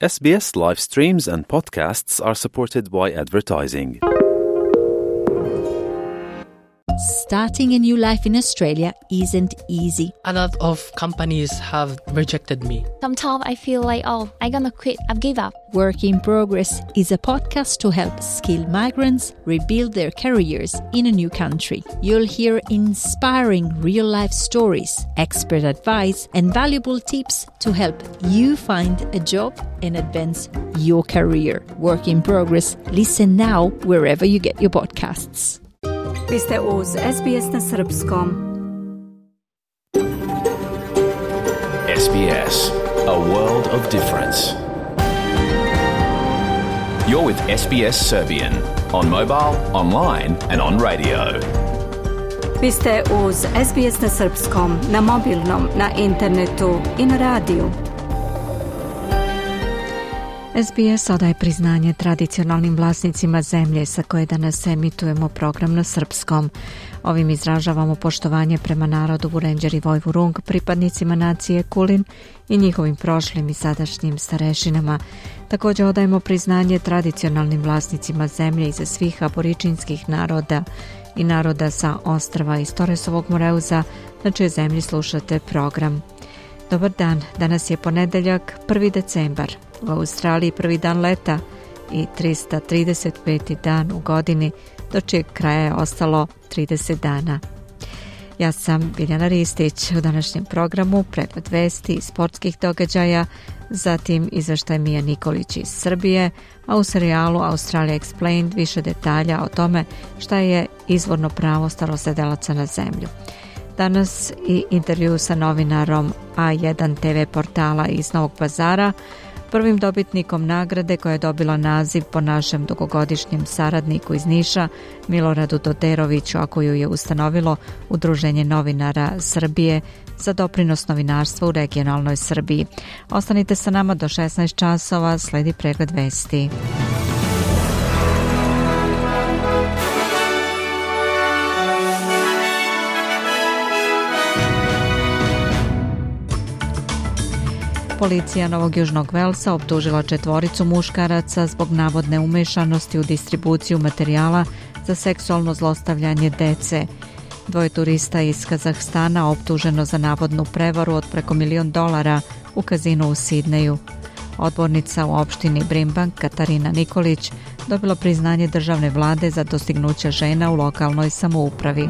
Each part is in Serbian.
SBS live streams and podcasts are supported by advertising. Starting a new life in Australia isn't easy. A lot of companies have rejected me. Sometimes I feel like, I'm gonna quit, I've give up. Work in Progress is a podcast to help skilled migrants rebuild their careers in a new country. You'll hear inspiring real-life stories, expert advice, and valuable tips to help you find a job and advance your career. Work in Progress. Listen now wherever you get your podcasts. Vi ste uz SBS na srpskom. SBS, a world of difference. You're with SBS Serbian on mobile, online and on radio. Vi ste uz SBS na srpskom, na mobilnom, na internetu i na radiju. SBS odaje priznanje tradicionalnim vlasnicima zemlje sa koje danas emitujemo program na srpskom. Ovim izražavamo poštovanje prema narodu Vurenđer i Vojvurung, pripadnicima nacije Kulin i njihovim prošlim i sadašnjim starešinama. Također odajemo priznanje tradicionalnim vlasnicima zemlje iza svih aboričinskih naroda i naroda sa ostrva iz Torresovog Moreuza, na čijoj zemlji slušate program. Dobar dan, danas je ponedeljak, 1. decembar. U Australiji prvi dan leta i 335. dan u godini, do čijeg kraja je ostalo 30 dana. Ja sam Biljana Ristić. U današnjem programu pregled vesti i sportskih događaja, zatim izveštaj Mija Nikolić iz Srbije, a u serijalu Australia Explained više detalja o tome šta je izvorno pravo starosedelaca na zemlju. Danas i intervju sa novinarom A1 TV portala iz Novog Pazara, prvim dobitnikom nagrade koja je dobila naziv po našem dugogodišnjem saradniku iz Niša, Miloradu Doderoviću, a koju je ustanovilo Udruženje novinara Srbije za doprinos novinarstva u regionalnoj Srbiji. Ostanite sa nama do 16 časova, sledi pregled vesti. Policija Novog Južnog Velsa optužila 4 muškaraca zbog navodne umešanosti u distribuciju materijala za seksualno zlostavljanje dece. 2 turista iz Kazahstana optuženo za navodnu prevaru od preko $1 milion u kazinu u Sidneju. Odbornica u opštini Brimbank, Katarina Nikolić, dobila priznanje državne vlade za dostignuća žena u lokalnoj samoupravi.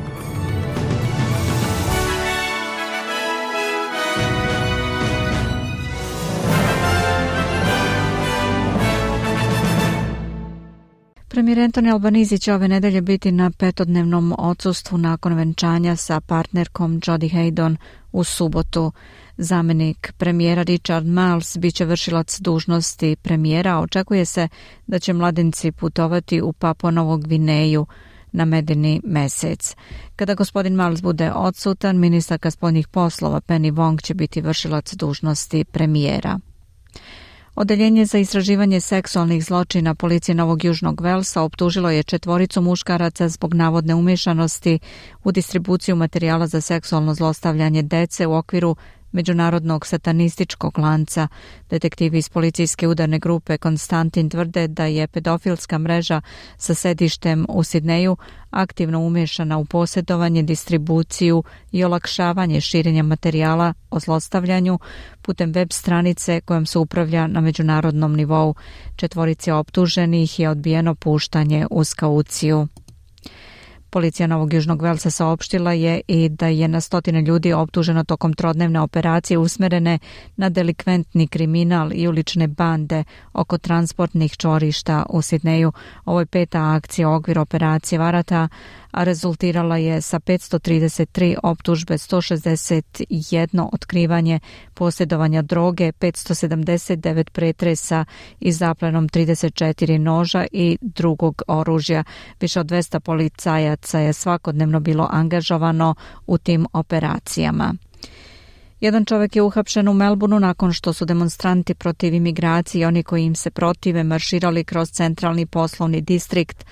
Premijer Anthony Albanese će ove nedelje biti na 5-dnevnom odsustvu nakon venčanja sa partnerkom Jodie Haydon u subotu. Zamenik premijera Richard Marles biće vršilac dužnosti premijera, a očekuje se da će mladenci putovati u Papua Novu Gvineju na medeni mesec. Kada gospodin Marles bude odsutan, ministarka spoljnih poslova Penny Wong će biti vršilac dužnosti premijera. Odeljenje za istraživanje seksualnih zločina policije Novog Južnog Velsa optužilo je 4 muškaraca zbog navodne umešanosti u distribuciju materijala za seksualno zlostavljanje dece u okviru međunarodnog satanističkog lanca. Detektivi iz policijske udarne grupe Konstantin tvrde da je pedofilska mreža sa sedištem u Sidneju aktivno umešana u posjedovanje, distribuciju i olakšavanje širenja materijala o zlostavljanju putem web stranice kojom se upravlja na međunarodnom nivou. 4 optuženih je odbijeno puštanje uz kauciju. Policija Novog Južnog Velsa saopštila je i da je na 100 ljudi optuženo tokom trodnevne operacije usmerene na delikventni kriminal i ulične bande oko transportnih čvorišta u Sidneju. Ovo je 5. akcija u okviru operacije Varata, a rezultirala je sa 533 optužbe, 161 otkrivanje posjedovanja droge, 579 pretresa i zaplenom 34 noža i drugog oružja. Više od 200 policajaca je svakodnevno bilo angažovano u tim operacijama. Jedan čovjek je uhapšen u Melbourneu nakon što su demonstranti protiv imigracije i oni koji im se protive marširali kroz centralni poslovni distrikt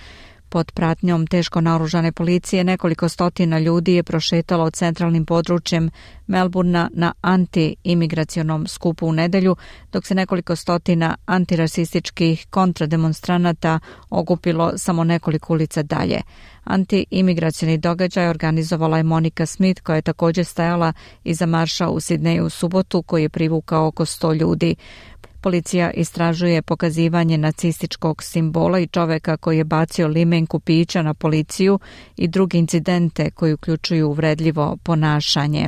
Pod pratnjom teško naoružane policije nekoliko stotina ljudi je prošetalo centralnim područjem Melbourna na anti-imigracionom skupu u nedelju, dok se nekoliko stotina antirasističkih kontrademonstranata okupilo samo nekoliko ulica dalje. Anti-imigracioni događaj organizovala je Monica Smith, koja je također stajala iza marša u Sidneju u subotu, koji je privukao oko 100 ljudi. Policija istražuje pokazivanje nacističkog simbola i čoveka koji je bacio limenku pića na policiju i druge incidente koji uključuju uvredljivo ponašanje.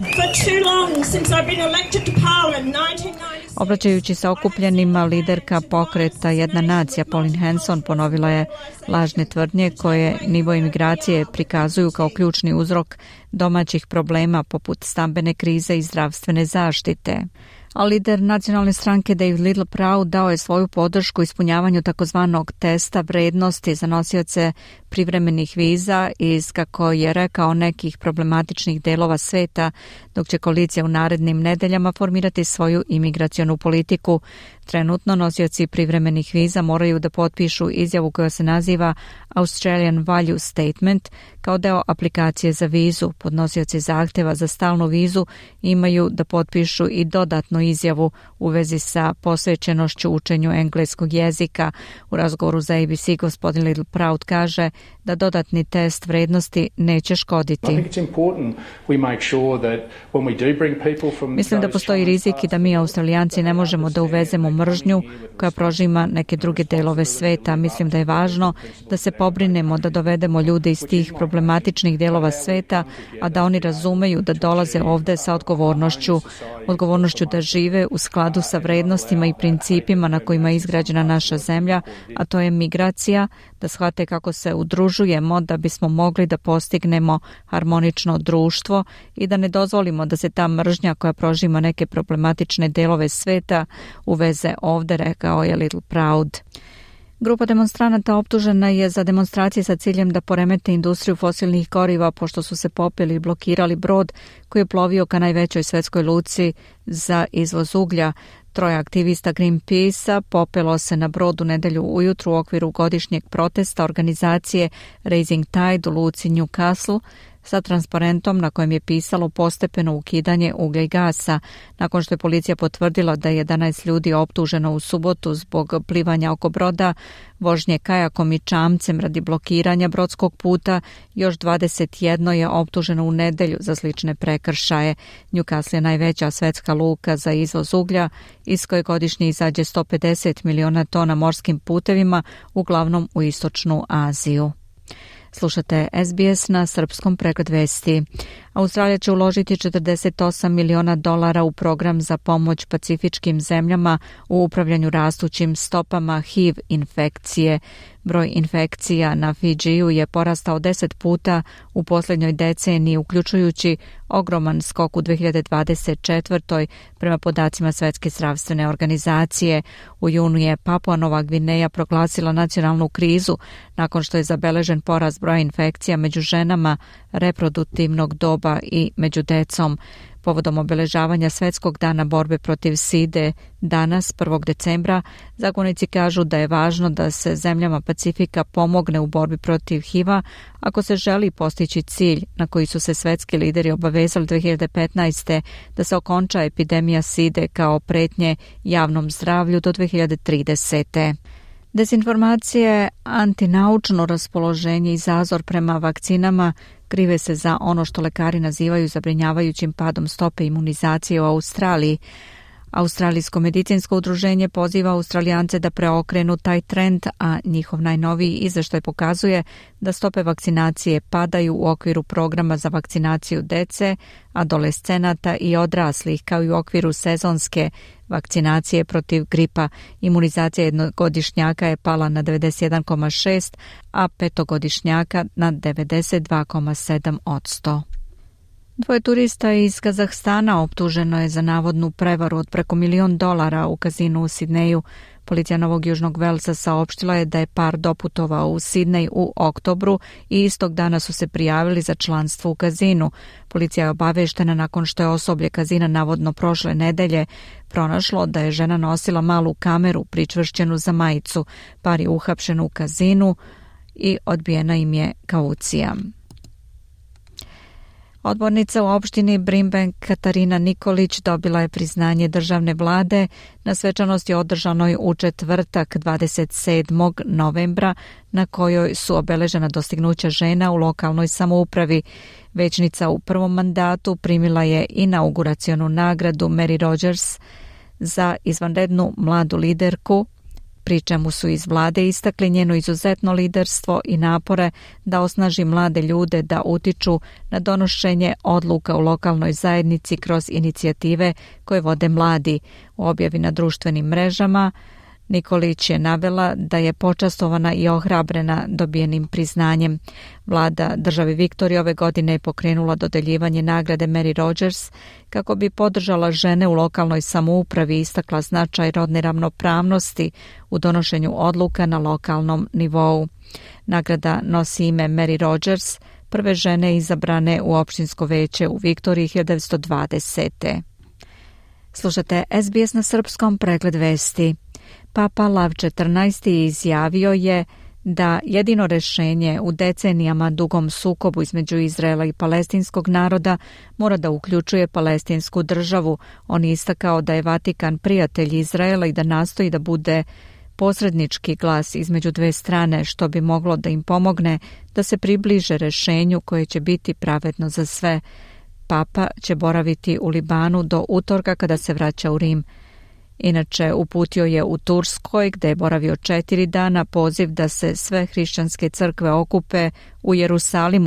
Obraćajući se okupljenima, liderka pokreta Jedna nacija Pauline Hanson ponovila je lažne tvrdnje koje nivo imigracije prikazuju kao ključni uzrok domaćih problema poput stambene krize i zdravstvene zaštite. A lider nacionalne stranke David Littleproud dao je svoju podršku ispunjavanju takozvanog testa vrednosti za nosioce privremenih viza iz, kako je rekao, nekih problematičnih delova sveta, dok će koalicija u narednim nedeljama formirati svoju imigracionu politiku. Trenutno nosioci privremenih viza moraju da potpišu izjavu koja se naziva Australian Value Statement kao deo aplikacije za vizu. Podnosioci zahteva za stalnu vizu imaju da potpišu i dodatnu izjavu u vezi sa posvećenošću učenju engleskog jezika. U razgovoru za ABC gospodin Littleproud kaže da dodatni test vrednosti neće škoditi. Mislim da postoji rizik i da mi Australijanci ne možemo da uvezemo mržnju koja prožima neke druge delove sveta. Mislim da je važno da se pobrinemo da dovedemo ljude iz tih problematičnih delova sveta, a da oni razumeju da dolaze ovde sa odgovornošću da žive u skladu sa vrednostima i principima na kojima je izgrađena naša zemlja, a to je migracija, da shvate kako se udružujemo da bismo mogli da postignemo harmonično društvo i da ne dozvolimo da se ta mržnja koja prožima neke problematične delove sveta uveze ovde, rekao je Littleproud. Grupa demonstranata optužena je za demonstracije sa ciljem da poremete industriju fosilnih goriva pošto su se popeli i blokirali brod koji je plovio ka najvećoj svetskoj luci za izvoz uglja. 3 aktivista Greenpeace-a popelo se na brod u nedelju ujutru u okviru godišnjeg protesta organizacije Raising Tide u luci Newcastle sa transparentom na kojem je pisalo postepeno ukidanje uglja i gasa. Nakon što je policija potvrdila da je 11 ljudi optuženo u subotu zbog plivanja oko broda, vožnje kajakom i čamcem radi blokiranja brodskog puta, još 21 je optuženo u nedelju za slične prekršaje. Newcastle je najveća svetska luka za izvoz uglja, iz koje godišnje izađe 150 miliona tona morskim putevima, uglavnom u istočnu Aziju. Slušate SBS na srpskom pregled vesti. Australija će uložiti $48 miliona u program za pomoć pacifičkim zemljama u upravljanju rastućim stopama HIV infekcije. Broj infekcija na Fidžiju je porastao 10 puta u posljednjoj deceniji, uključujući ogroman skok u 2024. prema podacima Svetske zdravstvene organizacije. U junu je Papua Nova Gvineja proglasila nacionalnu krizu nakon što je zabeležen porast broja infekcija među ženama reproduktivnog doba i među decom. Povodom obeležavanja Svetskog dana borbe protiv side danas, 1. decembra, zagovornici kažu da je važno da se zemljama Pacifika pomogne u borbi protiv HIV-a ako se želi postići cilj na koji su se svetski lideri obavezali 2015. da se okonča epidemija side kao pretnje javnom zdravlju do 2030. Dezinformacije, antinaučno raspoloženje i zazor prema vakcinama krive se za ono što lekari nazivaju zabrinjavajućim padom stope imunizacije u Australiji. Australijsko medicinsko udruženje poziva Australijance da preokrenu taj trend, a njihov najnoviji izveštaj pokazuje da stope vakcinacije padaju u okviru programa za vakcinaciju dece, adolescenata i odraslih, kao i u okviru sezonske vakcinacije protiv gripa. Imunizacija jednogodišnjaka je pala na 91,6%, a petogodišnjaka na 92,7%. 2 turista iz Kazahstana optuženo je za navodnu prevaru od preko $1 milion u kazinu u Sidneju. Policija Novog Južnog Velsa saopštila je da je par doputovao u Sidnej u oktobru i istog dana su se prijavili za članstvo u kazinu. Policija je obaveštena nakon što je osoblje kazina navodno prošle nedelje pronašlo da je žena nosila malu kameru pričvršćenu za majicu. Par je uhapšen u kazinu i odbijena im je kaucija. Odbornica u opštini Brimbank Katarina Nikolić dobila je priznanje državne vlade na svečanosti održanoj u četvrtak 27. novembra na kojoj su obeležena dostignuća žena u lokalnoj samoupravi. Većnica u prvom mandatu primila je inauguracionu nagradu Mary Rogers za izvanrednu mladu liderku, pri čemu su iz vlade istakli njeno izuzetno liderstvo i napore da osnaži mlade ljude da utiču na donošenje odluka u lokalnoj zajednici kroz inicijative koje vode mladi. U objavi na društvenim mrežama Nikolić je navela da je počastovana i ohrabrena dobijenim priznanjem. Vlada države Viktorije ove godine je pokrenula dodeljivanje nagrade Mary Rogers kako bi podržala žene u lokalnoj samoupravi i istakla značaj rodne ravnopravnosti u donošenju odluka na lokalnom nivou. Nagrada nosi ime Mary Rogers, prve žene izabrane u opštinsko veće u Viktoriji 1920. Slušate SBS na srpskom, pregled vesti. Papa Lav XIV izjavio je da jedino rešenje u decenijama dugom sukobu između Izraela i palestinskog naroda mora da uključuje palestinsku državu. On je istakao da je Vatikan prijatelj Izraela i da nastoji da bude posrednički glas između dve strane, što bi moglo da im pomogne da se približe rešenju koje će biti pravedno za sve. Papa će boraviti u Libanu do utorka kada se vraća u Rim. Inače, uputio je u Turskoj, gde je boravio 4 dana, poziv da se sve hrišćanske crkve okupe u Jerusalimu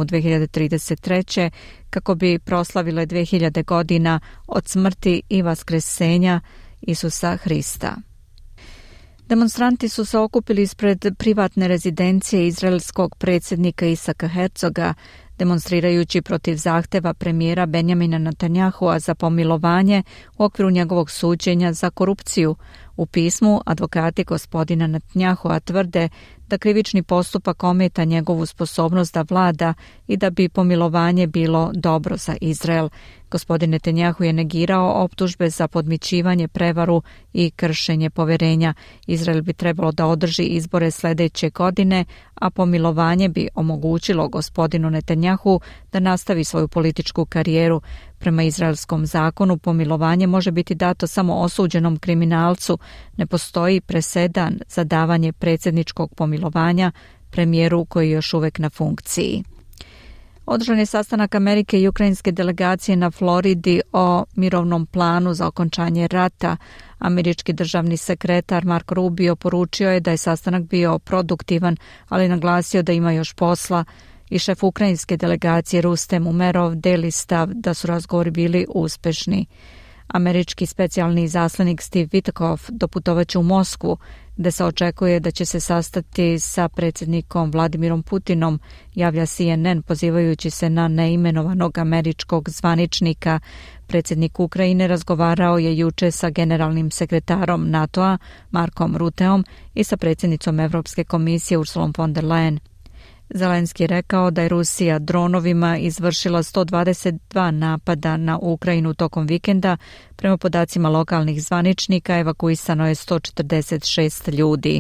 2033. kako bi proslavile 2000 godina od smrti i vaskresenja Isusa Hrista. Demonstranti su se okupili ispred privatne rezidencije izraelskog predsjednika Isaka Herzoga, demonstrirajući protiv zahteva premijera Benjamina Netanyahua za pomilovanje u okviru njegovog suđenja za korupciju. U pismu advokati gospodina Netanyahua tvrde da krivični postupak ometa njegovu sposobnost da vlada i da bi pomilovanje bilo dobro za Izrael. Gospodin Netanyahu je negirao optužbe za podmićivanje, prevaru i kršenje poverenja. Izrael bi trebalo da održi izbore sljedeće godine, a pomilovanje bi omogućilo gospodinu Netanyahu da nastavi svoju političku karijeru. Prema izraelskom zakonu pomilovanje može biti dato samo osuđenom kriminalcu. Ne postoji presedan za davanje predsjedničkog pomilovanja premijeru koji je još uvek na funkciji. Održan je sastanak Amerike i ukrajinske delegacije na Floridi o mirovnom planu za okončanje rata. Američki državni sekretar Mark Rubio poručio je da je sastanak bio produktivan, ali naglasio da ima još posla. I šef ukrajinske delegacije Rustem Umerov deli stav da su razgovori bili uspešni. Američki specijalni izaslanik Steve Witkoff doputovaće u Moskvu, gde se očekuje da će se sastati sa predsjednikom Vladimirom Putinom, javlja CNN pozivajući se na neimenovanog američkog zvaničnika. Predsjednik Ukrajine razgovarao je juče sa generalnim sekretarom NATO-a Markom Ruteom i sa predsjednicom Evropske komisije Ursulom von der Leyen. Zelenski je rekao da je Rusija dronovima izvršila 122 napada na Ukrajinu tokom vikenda. Prema podacima lokalnih zvaničnika evakuisano je 146 ljudi.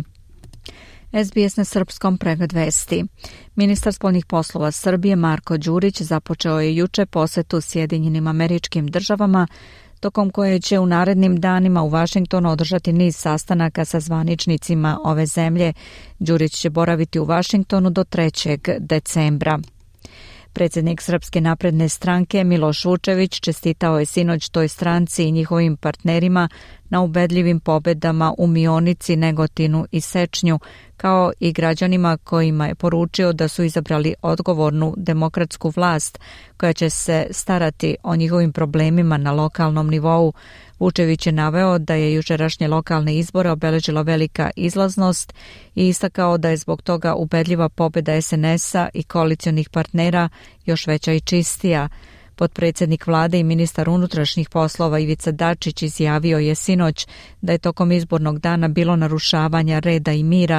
SBS na srpskom, pregled vesti. Ministar spoljnih poslova Srbije Marko Đurić započeo je juče posetu Sjedinjenim Američkim Državama, tokom koje će u narednim danima u Vašingtonu održati niz sastanaka sa zvaničnicima ove zemlje. Đurić će boraviti u Vašingtonu do 3. decembra. Predsjednik Srpske napredne stranke Miloš Vučević čestitao je sinoć toj stranci i njihovim partnerima na ubedljivim pobedama u Mionici, Negotinu i Sečnju, kao i građanima kojima je poručio da su izabrali odgovornu demokratsku vlast koja će se starati o njihovim problemima na lokalnom nivou. Vučević je naveo da je jučerašnje lokalne izbore obeležila velika izlaznost i istakao da je zbog toga ubedljiva pobjeda SNS-a i koalicionih partnera još veća i čistija. Potpredsjednik vlade i ministar unutrašnjih poslova Ivica Dačić izjavio je sinoć da je tokom izbornog dana bilo narušavanja reda i mira,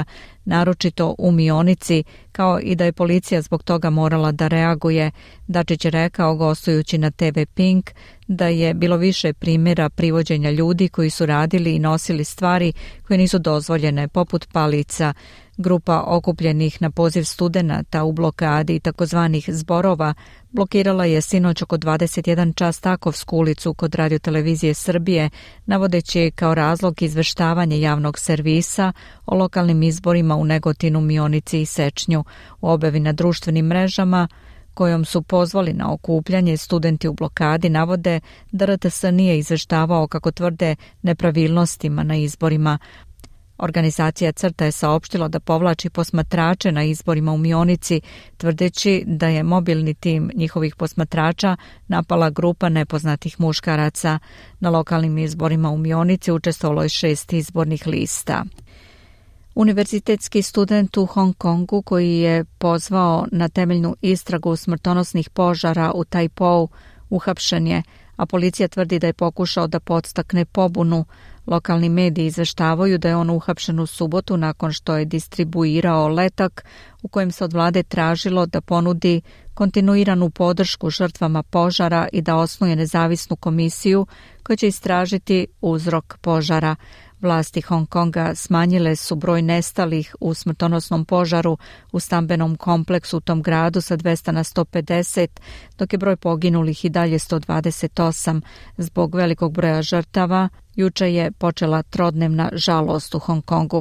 naročito u Mionici, kao i da je policija zbog toga morala da reaguje. Dačić je rekao, gostujući na TV Pink, da je bilo više primjera privođenja ljudi koji su radili i nosili stvari koje nisu dozvoljene, poput palica. Grupa okupljenih na poziv studenata u blokadi takozvanih zborova blokirala je sinoć oko 21 čas Takovsku ulicu kod Radiotelevizije Srbije, navodeći kao razlog izveštavanje javnog servisa o lokalnim izborima u Negotinu, Mionici i Sečnju. U objavi na društvenim mrežama kojom su pozvali na okupljanje, studenti u blokadi navode da RTS nije izveštavao, kako tvrde, nepravilnostima na izborima. Organizacija CRTA je saopštila da povlači posmatrače na izborima u Mionici, tvrdeći da je mobilni tim njihovih posmatrača napala grupa nepoznatih muškaraca. Na lokalnim izborima u Mionici učestvovalo je 6 izbornih lista. Univerzitetski student u Hong Kongu koji je pozvao na temeljnu istragu smrtonosnih požara u Taipou uhapšen je, a policija tvrdi da je pokušao da podstakne pobunu. Lokalni mediji izveštavaju da je on uhapšen u subotu nakon što je distribuirao letak u kojem se od vlade tražilo da ponudi kontinuiranu podršku žrtvama požara i da osnuje nezavisnu komisiju koja će istražiti uzrok požara. Vlasti Hong Konga smanjile su broj nestalih u smrtonosnom požaru u stambenom kompleksu u tom gradu sa 200 na 150, dok je broj poginulih i dalje 128. Zbog velikog broja žrtava, juče je počela trodnevna žalost u Hong Kongu.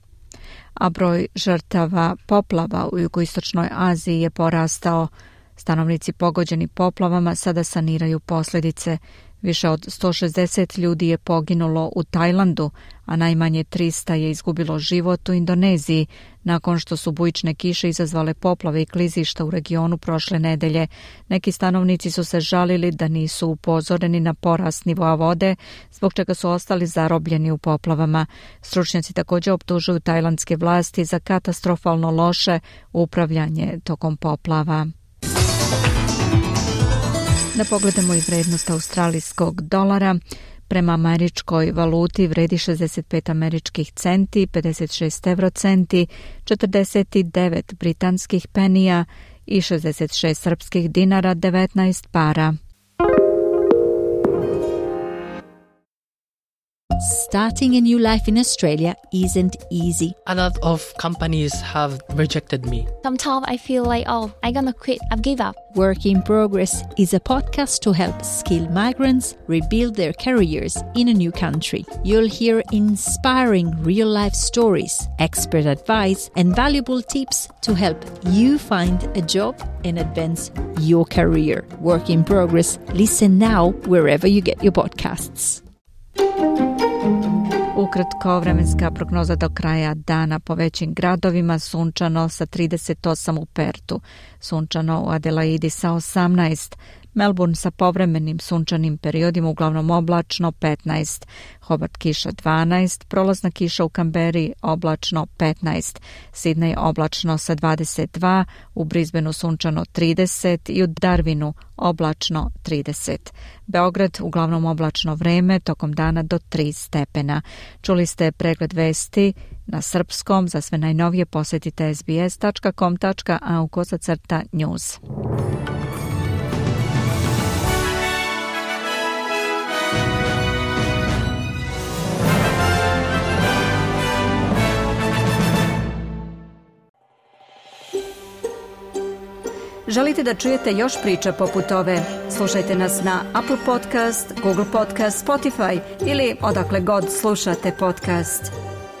A broj žrtava poplava u jugoistočnoj Aziji je porastao. Stanovnici pogođeni poplavama sada saniraju posljedice. Više od 160 ljudi je poginulo u Tajlandu, a najmanje 300 je izgubilo život u Indoneziji nakon što su bujične kiše izazvale poplave i klizišta u regionu prošle nedelje. Neki stanovnici su se žalili da nisu upozoreni na porast nivoa vode, zbog čega su ostali zarobljeni u poplavama. Stručnjaci također optužuju tajlandske vlasti za katastrofalno loše upravljanje tokom poplava. Da pogledamo i vrednost australijskog dolara. Prema američkoj valuti vredi 65 američkih centi, 56 eurocenti, 49 britanskih penija i 66 srpskih dinara, 19 para. Starting a new life in Australia isn't easy. A lot of companies have rejected me. Sometimes I feel like, I'm gonna quit. I've give up. Work in Progress is a podcast to help skilled migrants rebuild their careers in a new country. You'll hear inspiring real-life stories, expert advice, and valuable tips to help you find a job and advance your career. Work in Progress. Listen now wherever you get your podcasts. Ukratko, vremenska prognoza do kraja dana po većim gradovima: sunčano sa 38 u Pertu, sunčano u Adelaidi sa 18, Melbourne sa povremenim sunčanim periodima, uglavnom oblačno 15, Hobart kiša 12, prolazna kiša u Kamberi oblačno 15, Sidney oblačno sa 22, u Brisbaneu sunčano 30 i u Darwinu oblačno 30. Beograd uglavnom oblačno vreme, tokom dana do 3 stepena. Čuli ste pregled vesti na srpskom. Za sve najnovije posjetite sbs.com.au/news. Želite da čujete još priča poput ove? Slušajte nas na Apple Podcast, Google Podcast, Spotify ili odakle god slušate podcast.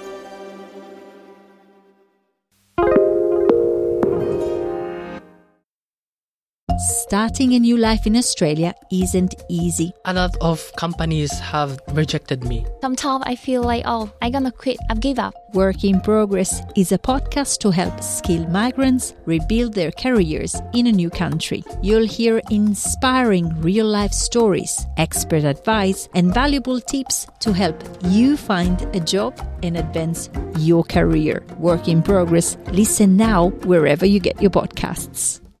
Starting a new life in Australia isn't easy. A lot of companies have rejected me. Sometimes I feel like, I'm gonna quit. I've give up. Work in Progress is a podcast to help skilled migrants rebuild their careers in a new country. You'll hear inspiring real-life stories, expert advice, and valuable tips to help you find a job and advance your career. Work in Progress. Listen now wherever you get your podcasts.